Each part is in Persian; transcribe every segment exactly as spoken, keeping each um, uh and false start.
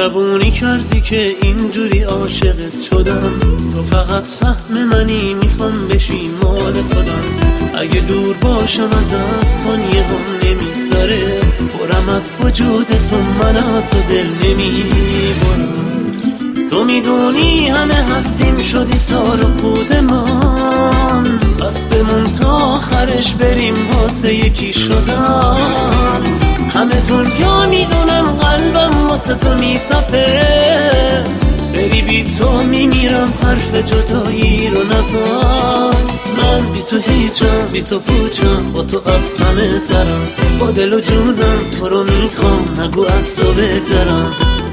مهربونی کردی که اینجوری عاشقت شدم. تو فقط سهم منی، میخوام بشی مال خودم. اگه دور باشم ازت ثانیه هم نمیگذره، برم از وجود تو، من از دل نمیبرم. تو میدونی همه هستیم شدی تار و پود من، بس بمون تا آخرش بریم واسه یکی شدن. همه دنیا میدونم قلبم واسه تو میتپه، بری بی تو میمیرم، حرف جدایی رو نزن. من بی تو هیچم، بی تو پوچم، با تو از همه سرم، با دل و جونم تو رو میخوام، نگو از تو بگذرم.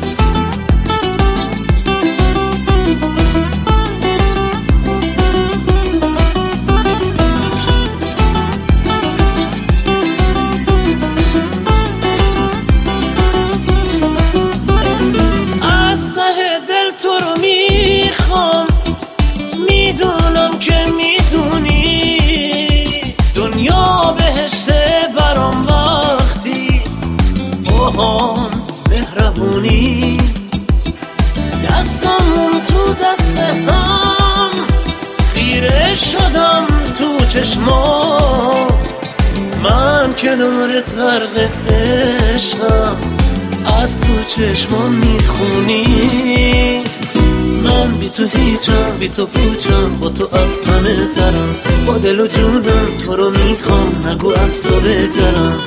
میدونم که میدونی دنیا بهشته برام وقتی اوهام مهربونی. دستمون تو دست هم، خیره شدم تو چشمات، من کنارت غرق عشقم، از تو چشمام میخونی. من بی تو هیچم، بی تو پوچم، با تو از همه سرم، با دل و جونم تو رو میخوام، نگو از تو بگذرم.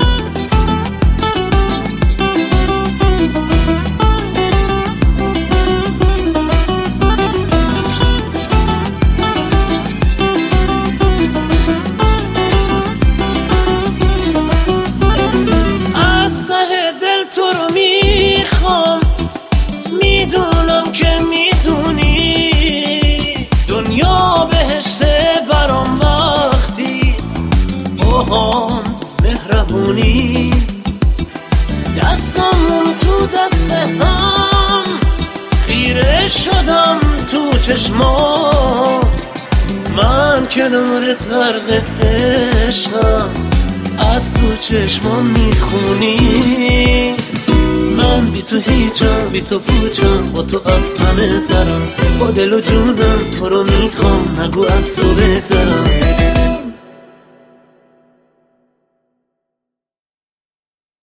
از ته دل تو رو میخوام، میدونم که میدونی دنیا بهشته برام وقتی اوهام مهربونی. دستمون تو دست هم، خیره شدم تو چشمات، من کنارت غرق عشقم، از تو چشمام میخونی. من بی تو هیچم، بی تو پوچم، با تو از همه سرم، با دل و جونم تو رو میخوام، نگو از تو بگذرم.